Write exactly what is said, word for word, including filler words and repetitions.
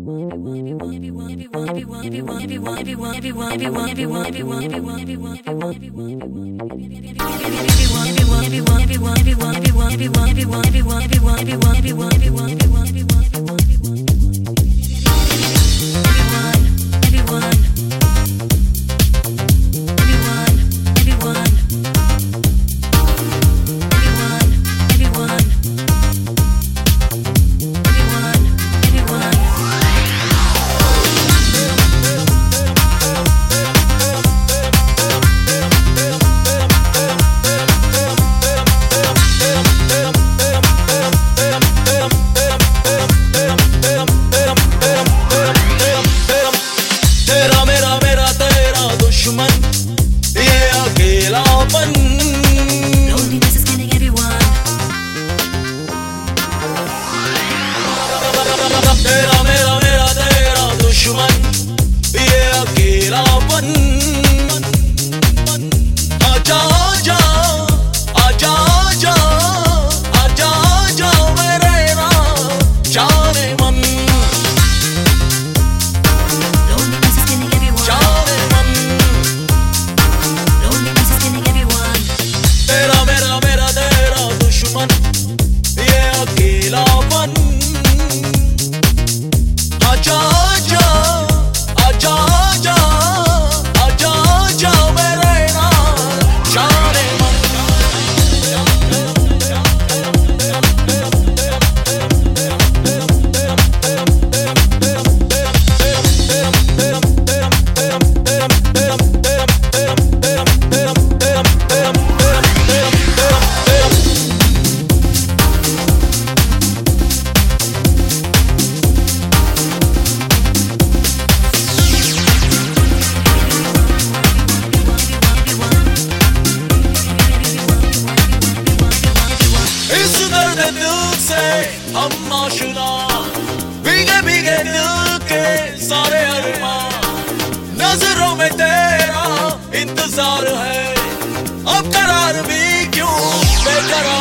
तेरा मेरा मेरा तेरा दुश्मन ये अकेलापन। आजा आजा आजा आजा आजा आजा मेरे ना जाने मन, जाने मन। तेरा मेरा मेरा तेरा दुश्मन ये अकेलापन। आजा आजा आजा आजा आजा आजा मेरे नाल जाने मन। हम आशुदा भीगे भीगे दिल के सारे अरमान, नजरों में तेरा इंतजार है अब करार भी क्यों बेकरार।